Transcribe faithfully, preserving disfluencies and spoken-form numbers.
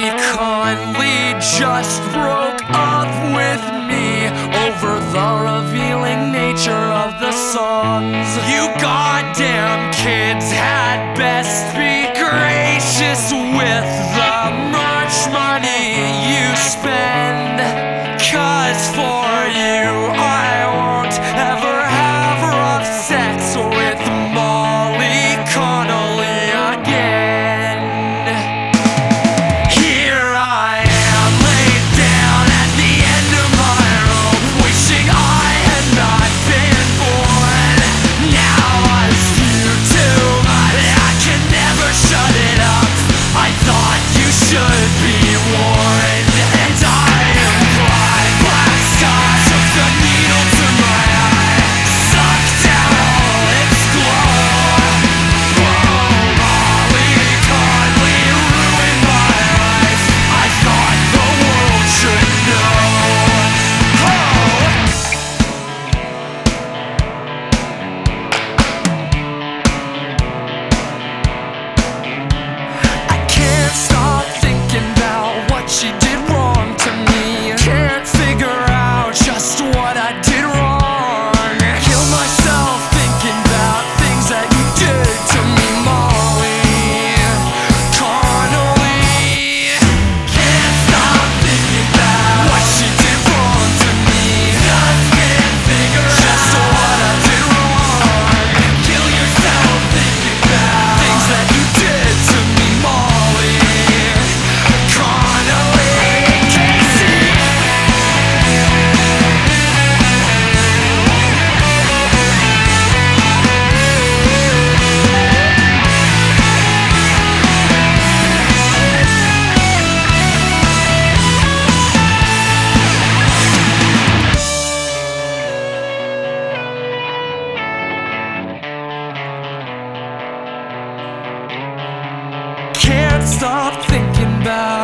Molly Conley just broke up with me over the revealing nature of the songs. You goddamn kids had best be gracious with the much money you spend, 'cause for you I won't ever have rough sex with Molly Connolly again. Here I am laid down at the end of my rope, wishing I had not been born. Now I feel too much, I can never shut it up. I thought you should be warned, and I am glad. Black sky took the needle to my eye, sucked out all its glow. Oh, Molly Conley ruined my life. I thought the world should know. Oh. I can't stop thinking about what she did wrong to me. Can't figure out just what I did wrong. Kill myself thinking about things that you did to me, Molly Connolly. Can't stop thinking about what she did wrong to me. Just can't figure just out what I did wrong. Kill yourself thinking about things that you did to me, Molly Connolly. Casey. Can't stop thinking about